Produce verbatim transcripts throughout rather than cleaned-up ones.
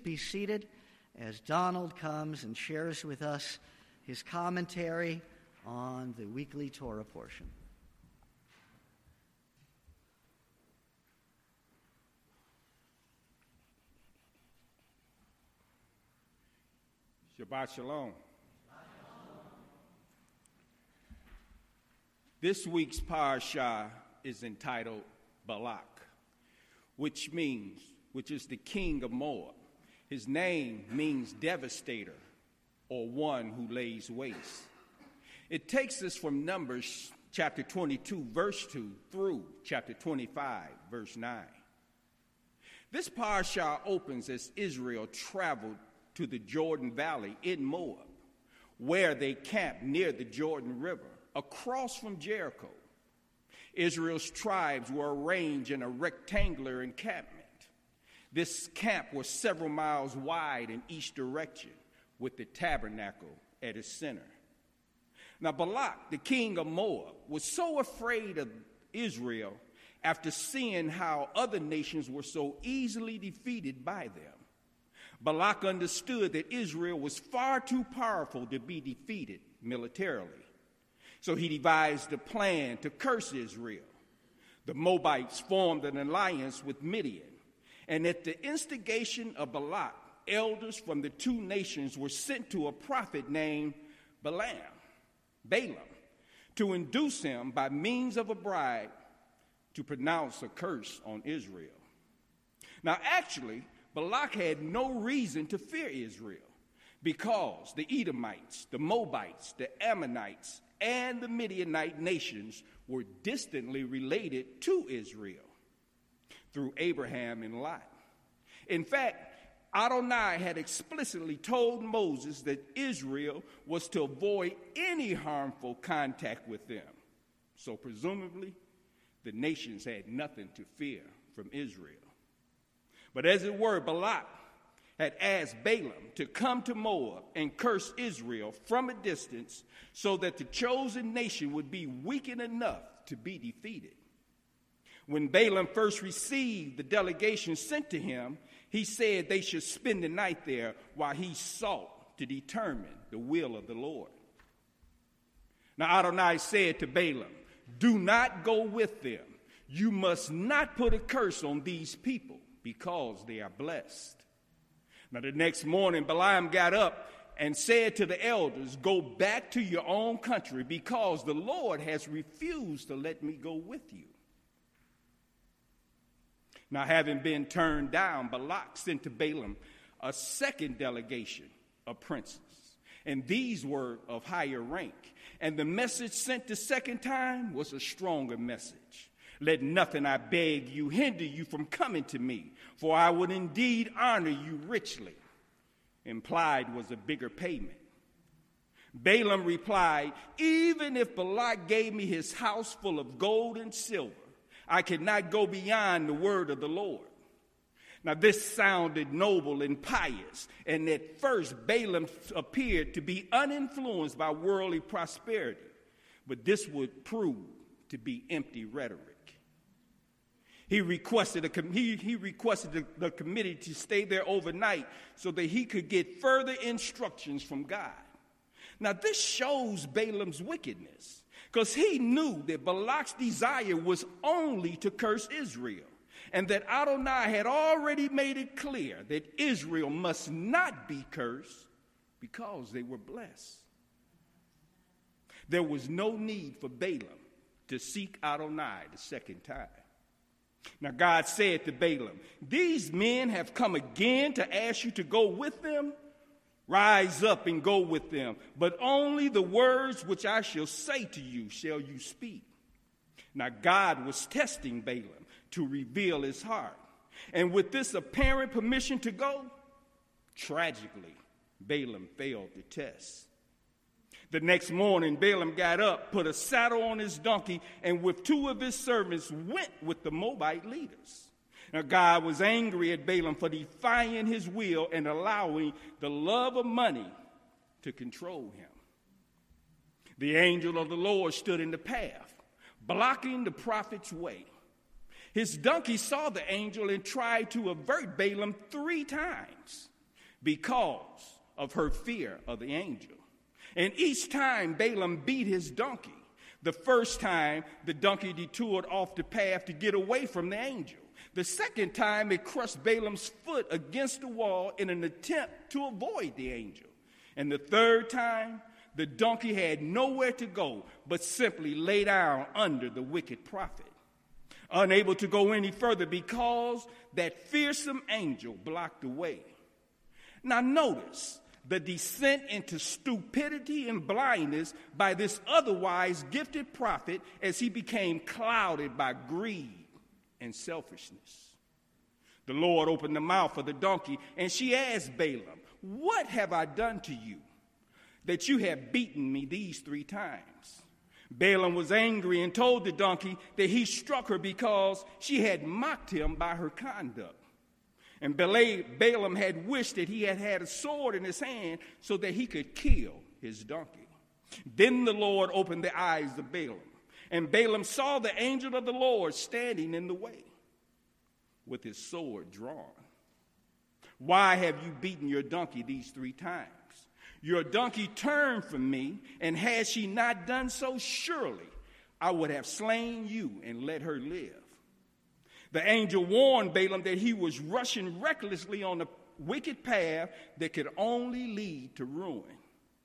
be seated as Donald comes and shares with us his commentary on the weekly Torah portion. Shabbat Shalom. This week's parashah is entitled Balak, which means, which is the king of Moab. His name means devastator, or one who lays waste. It takes us from Numbers chapter twenty-two, verse two, through chapter twenty-five, verse nine. This parashah opens as Israel traveled to the Jordan Valley in Moab, where they camped near the Jordan River, across from Jericho. Israel's tribes were arranged in a rectangular encampment. This camp was several miles wide in each direction, with the tabernacle at its center. Now, Balak, the king of Moab, was so afraid of Israel after seeing how other nations were so easily defeated by them. Balak understood that Israel was far too powerful to be defeated militarily. So he devised a plan to curse Israel. The Moabites formed an alliance with Midian, and at the instigation of Balak, elders from the two nations were sent to a prophet named Balaam, Balaam, to induce him by means of a bribe to pronounce a curse on Israel. Now, actually, Balak had no reason to fear Israel because the Edomites, the Moabites, the Ammonites, and the Midianite nations were distantly related to Israel through Abraham and Lot. In fact, Adonai had explicitly told Moses that Israel was to avoid any harmful contact with them. So presumably, the nations had nothing to fear from Israel. But as it were, Balak had asked Balaam to come to Moab and curse Israel from a distance so that the chosen nation would be weakened enough to be defeated. When Balaam first received the delegation sent to him, he said they should spend the night there while he sought to determine the will of the Lord. Now Adonai said to Balaam, "Do not go with them. You must not put a curse on these people because they are blessed." Now the next morning, Balaam got up and said to the elders, "Go back to your own country because the Lord has refused to let me go with you." Now, having been turned down, Balak sent to Balaam a second delegation of princes, and these were of higher rank. And the message sent the second time was a stronger message. "Let nothing, I beg you, hinder you from coming to me, for I would indeed honor you richly." Implied was a bigger payment. Balaam replied, "Even if Balak gave me his house full of gold and silver, I cannot go beyond the word of the Lord." Now this sounded noble and pious, and at first Balaam appeared to be uninfluenced by worldly prosperity, but this would prove to be empty rhetoric. He requested, a, he, he requested the, the committee to stay there overnight so that he could get further instructions from God. Now this shows Balaam's wickedness, because he knew that Balak's desire was only to curse Israel, and that Adonai had already made it clear that Israel must not be cursed because they were blessed. There was no need for Balaam to seek Adonai the second time. Now God said to Balaam, "These men have come again to ask you to go with them. Rise up and go with them, but only the words which I shall say to you shall you speak." Now God was testing Balaam to reveal his heart. And with this apparent permission to go, tragically, Balaam failed the test. The next morning, Balaam got up, put a saddle on his donkey, and with two of his servants went with the Moabite leaders. Now God was angry at Balaam for defying his will and allowing the love of money to control him. The angel of the Lord stood in the path, blocking the prophet's way. His donkey saw the angel and tried to avert Balaam three times. because of her fear of the angel. And each time Balaam beat his donkey, the first time the donkey detoured off the path to get away from the angel. The second time it crushed Balaam's foot against the wall in an attempt to avoid the angel. And the third time, the donkey had nowhere to go but simply lay down under the wicked prophet, unable to go any further because that fearsome angel blocked the way. Now notice the descent into stupidity and blindness by this otherwise gifted prophet as he became clouded by greed and selfishness. The Lord opened the mouth of the donkey, and she asked Balaam, "What have I done to you that you have beaten me these three times?" Balaam was angry and told the donkey that he struck her because she had mocked him by her conduct. And Balaam had wished that he had had a sword in his hand so that he could kill his donkey. Then the Lord opened the eyes of Balaam, and Balaam saw the angel of the Lord standing in the way with his sword drawn. "Why have you beaten your donkey these three times? Your donkey turned from me, and had she not done so, surely I would have slain you and let her live." The angel warned Balaam that he was rushing recklessly on a wicked path that could only lead to ruin.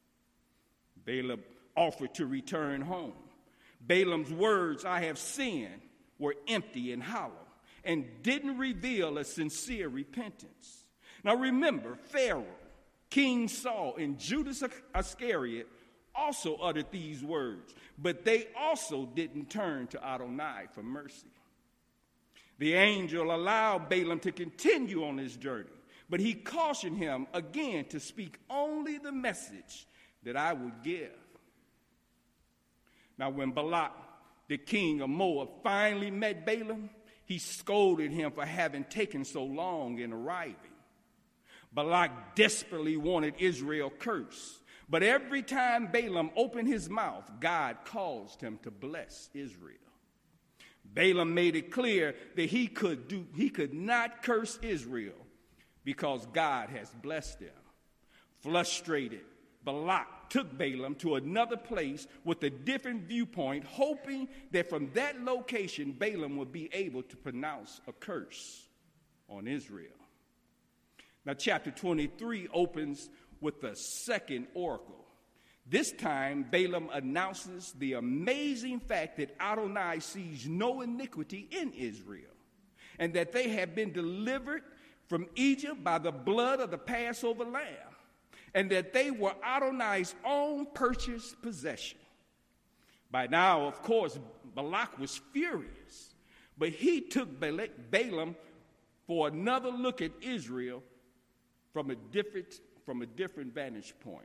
Balaam offered to return home. Balaam's words, "I have sinned," were empty and hollow and didn't reveal a sincere repentance. Now remember, Pharaoh, King Saul, and Judas Iscariot also uttered these words, but they also didn't turn to Adonai for mercy. The angel allowed Balaam to continue on his journey, but he cautioned him again to speak only the message that I would give. Now, when Balak, the king of Moab, finally met Balaam, he scolded him for having taken so long in arriving. Balak desperately wanted Israel cursed, but every time Balaam opened his mouth, God caused him to bless Israel. Balaam made it clear that he could do he could not curse Israel because God has blessed them. Frustrated, Balak took Balaam to another place with a different viewpoint, hoping that from that location Balaam would be able to pronounce a curse on Israel. Now, chapter twenty-three opens with the second oracle. This time, Balaam announces the amazing fact that Adonai sees no iniquity in Israel, and that they have been delivered from Egypt by the blood of the Passover lamb, and that they were Adonai's own purchased possession. By now, of course, Balak was furious, but he took Balaam for another look at Israel from a different, from a different vantage point.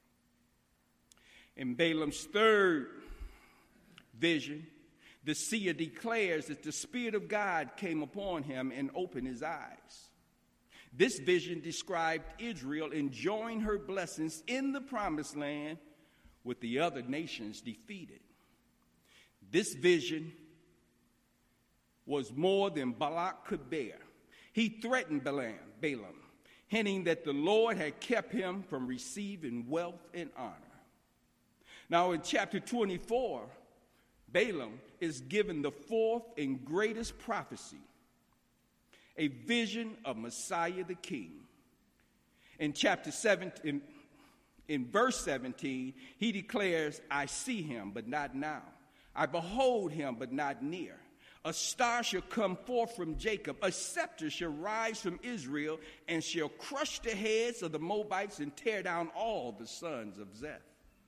In Balaam's third vision, the seer declares that the Spirit of God came upon him and opened his eyes. This vision described Israel enjoying her blessings in the promised land with the other nations defeated. This vision was more than Balak could bear. He threatened Balaam, Balaam, hinting that the Lord had kept him from receiving wealth and honor. Now, in chapter twenty-four, Balaam is given the fourth and greatest prophecy, a vision of Messiah the King. In chapter seventeen, in, in verse seventeen, he declares, "I see him, but not now. I behold him, but not near. A star shall come forth from Jacob, a scepter shall rise from Israel, and shall crush the heads of the Moabites and tear down all the sons of Zeph."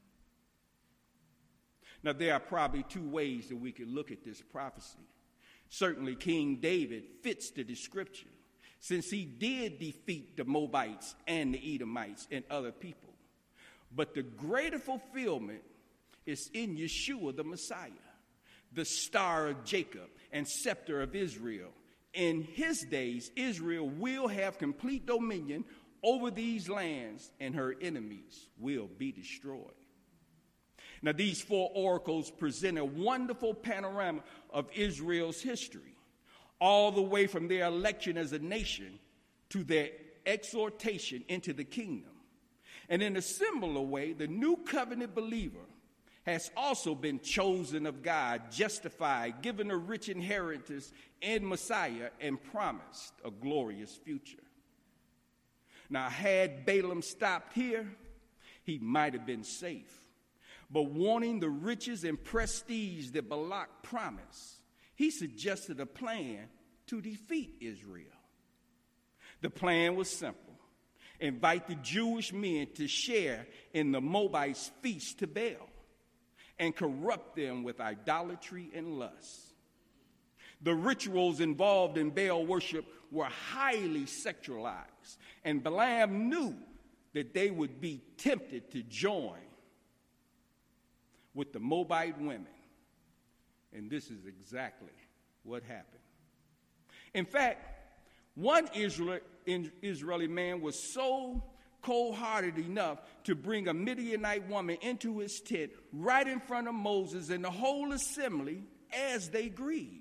Now, there are probably two ways that we could look at this prophecy. Certainly, King David fits the description, since he did defeat the Moabites and the Edomites and other people. But the greater fulfillment is in Yeshua the Messiah, the star of Jacob and scepter of Israel. In his days, Israel will have complete dominion over these lands, and her enemies will be destroyed. Now, these four oracles present a wonderful panorama of Israel's history, all the way from their election as a nation to their exhortation into the kingdom. And in a similar way, the new covenant believer has also been chosen of God, justified, given a rich inheritance in Messiah, and promised a glorious future. Now, had Balaam stopped here, he might have been safe. But wanting the riches and prestige that Balak promised, he suggested a plan to defeat Israel. The plan was simple. Invite the Jewish men to share in the Moabites' feast to Baal and corrupt them with idolatry and lust. The rituals involved in Baal worship were highly sexualized, and Balaam knew that they would be tempted to join with the Moabite women. And this is exactly what happened. In fact, one Israeli man was so cold-hearted enough to bring a Midianite woman into his tent right in front of Moses and the whole assembly as they grieved.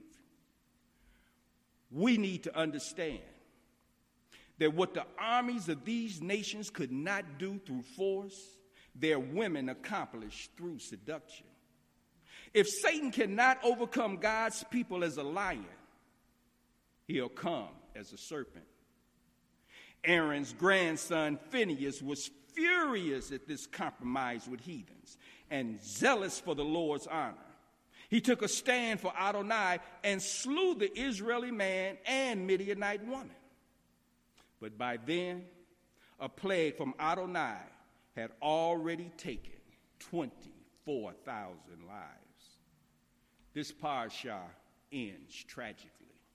We need to understand that what the armies of these nations could not do through force, their women accomplished through seduction. If Satan cannot overcome God's people as a lion, he'll come as a serpent. Aaron's grandson Phinehas was furious at this compromise with heathens and zealous for the Lord's honor. He took a stand for Adonai and slew the Israeli man and Midianite woman. But by then, a plague from Adonai had already taken twenty-four thousand lives. This parashah ends tragically.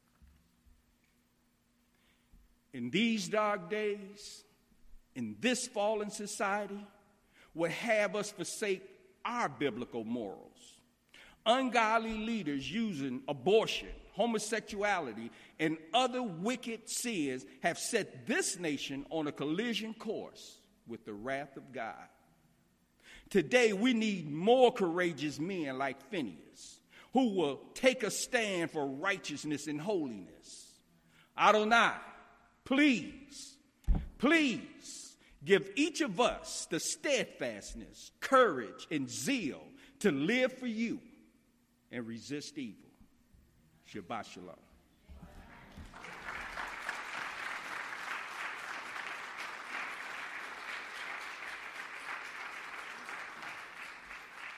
In these dark days, in this fallen society, would have us forsake our biblical morals. Ungodly leaders using abortion, homosexuality, and other wicked sins have set this nation on a collision course with the wrath of God. Today, we need more courageous men like Phinehas, who will take a stand for righteousness and holiness. Adonai, please, please give each of us the steadfastness, courage, and zeal to live for you and resist evil. Shabbat shalom.